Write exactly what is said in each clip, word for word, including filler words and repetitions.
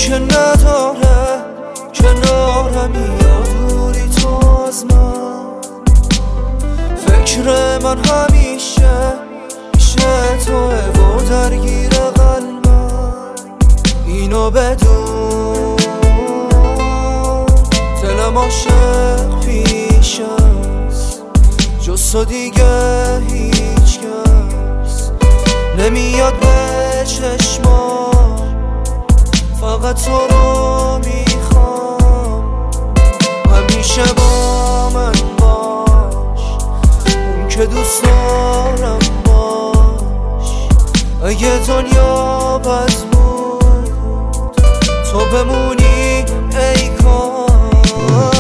که نداره کنارمی یا دوری تو از من. فکر من همیشه میشه توه و درگیر قلبم. اینو بدون دلم عاشق پیش است، جز تو دیگه هیچ کس نمیاد به چشمام. فقط تو رو میخوام، همیشه با من باش، اون که دوست دارم باش. اگه دنیا بد بود تو بمونی ای کاش.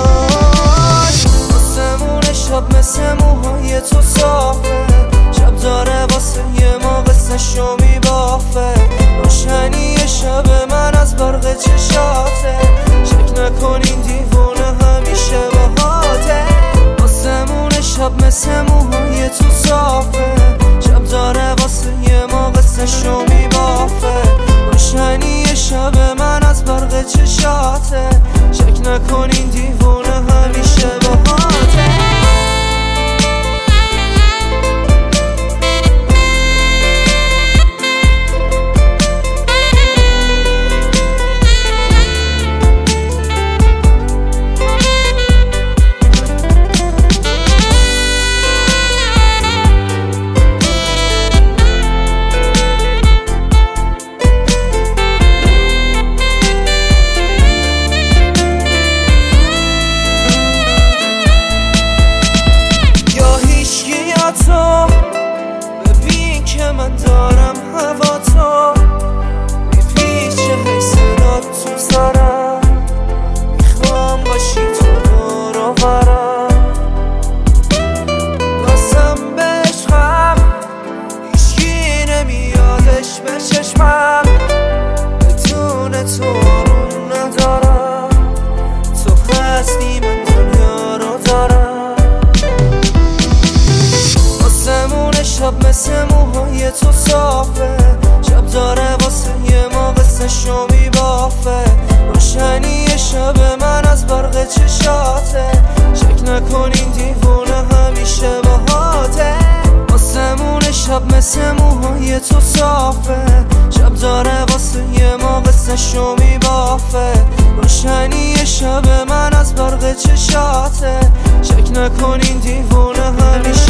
آسمون شب مثل موهای تو صافه، شب داره واسه یه ما قصه‌شو میبافه. روشنی شب من از برق چشاته، شک نکن این دیوونه همیشه باهاته. آسمون شب مثل موهای تو صافه، شب داره واسه یه ما قصه‌شو میبافه. روشنی شب من از برق چشاته، شک نکن این دیوونه همیشه باهاته. ببین که من دارم هوا تو میپیچه هی صدات تو سرم. میخوام باشی تو دور و برم، قسم به عشقم هیچکی نمیادش به چشمم. بدون تو آروم ندارم، تو هستی من دنیا رو دارم. شب مثل موهای تو صافه، شب داره واسه یه ما قصه‌شو میبافه. روشنی شب من از برق چشاته، شک نکن این دیوونه همیشه باهاته. آسمون شب مثل موهای تو صافه، شب داره واسه یه ما قصه‌شو میبافه. روشنی شب من از برق چشاته، شک نکن این دیوونه همیشه